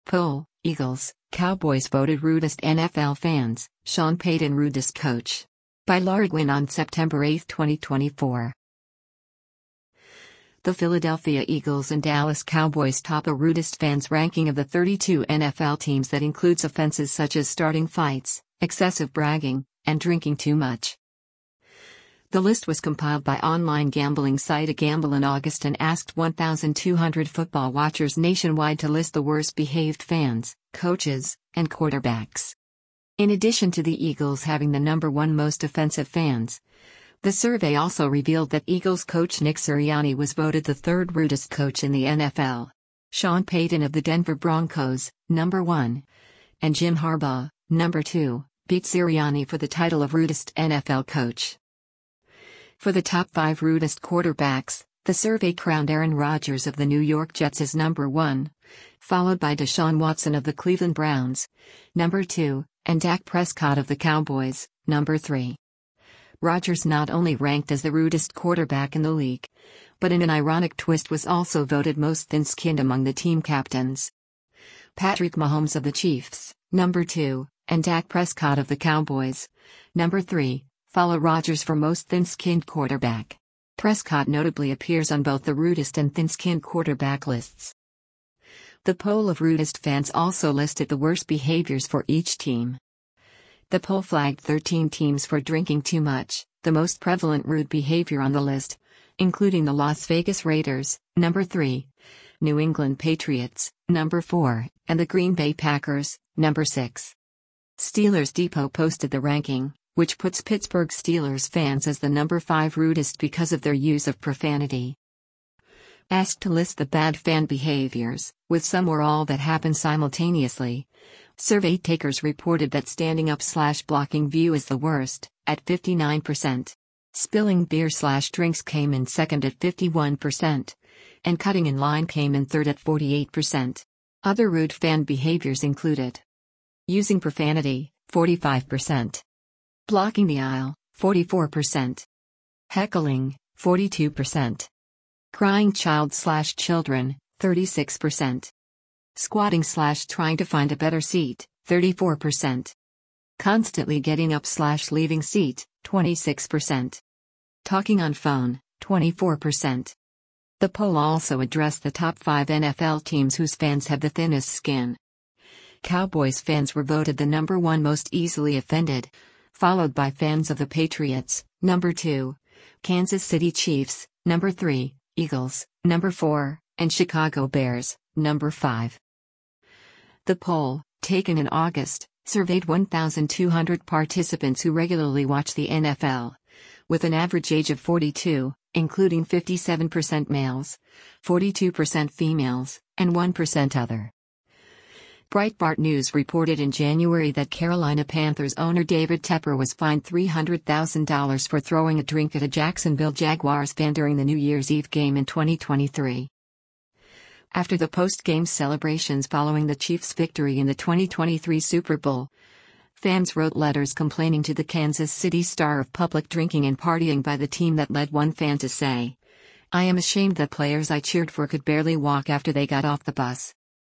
Poll: Eagles, Cowboys voted rudest NFL fans, Sean Payton rudest coach. By Laura Gwynn on September 8, 2024. The Philadelphia Eagles and Dallas Cowboys top a rudest fans ranking of the 32 NFL teams that includes offenses such as starting fights, excessive bragging, and drinking too much. The list was compiled by online gambling site AGamble in August and asked 1,200 football watchers nationwide to list the worst behaved fans, coaches, and quarterbacks. In addition to the Eagles having the number one most offensive fans, the survey also revealed that Eagles coach Nick Sirianni was voted the third rudest coach in the NFL. Sean Payton of the Denver Broncos, number 1, and Jim Harbaugh, number 2, beat Sirianni for the title of rudest NFL coach. For the top 5 rudest quarterbacks, the survey crowned Aaron Rodgers of the New York Jets as number 1, followed by Deshaun Watson of the Cleveland Browns, number 2, and Dak Prescott of the Cowboys, number 3. Rodgers not only ranked as the rudest quarterback in the league, but in an ironic twist was also voted most thin-skinned among the team captains. Patrick Mahomes of the Chiefs, number 2, and Dak Prescott of the Cowboys, number 3, follow Rodgers for most thin-skinned quarterback. Prescott notably appears on both the rudest and thin-skinned quarterback lists. The poll of rudest fans also listed the worst behaviors for each team. The poll flagged 13 teams for drinking too much, the most prevalent rude behavior on the list, including the Las Vegas Raiders, number 3, New England Patriots, number 4, and the Green Bay Packers, number 6. Steelers Depot posted the ranking, which puts Pittsburgh Steelers fans as the number 5 rudest because of their use of profanity. Asked to list the bad fan behaviors, with some or all that happen simultaneously, survey takers reported that standing up/blocking view is the worst, at 59%. Spilling beer/drinks came in second at 51%, and cutting in line came in third at 48%. Other rude fan behaviors included using profanity, 45%. Blocking the aisle, 44%. Heckling, 42%. Crying child/children, 36%. Squatting/trying to find a better seat, 34%. Constantly getting up/leaving seat, 26%. Talking on phone, 24%. The poll also addressed the top 5 NFL teams whose fans have the thinnest skin. Cowboys fans were voted the number 1 most easily offended, followed by fans of the Patriots, number 2, Kansas City Chiefs, number 3, Eagles, number 4, and Chicago Bears, number 5. The poll, taken in August, surveyed 1,200 participants who regularly watch the NFL, with an average age of 42, including 57% males, 42% females, and 1% other. Breitbart News reported in January that Carolina Panthers owner David Tepper was fined $300,000 for throwing a drink at a Jacksonville Jaguars fan during the New Year's Eve game in 2023. After the post-game celebrations following the Chiefs' victory in the 2023 Super Bowl, fans wrote letters complaining to the Kansas City Star of public drinking and partying by the team that led one fan to say, "I am ashamed that players I cheered for could barely walk after they got off the bus.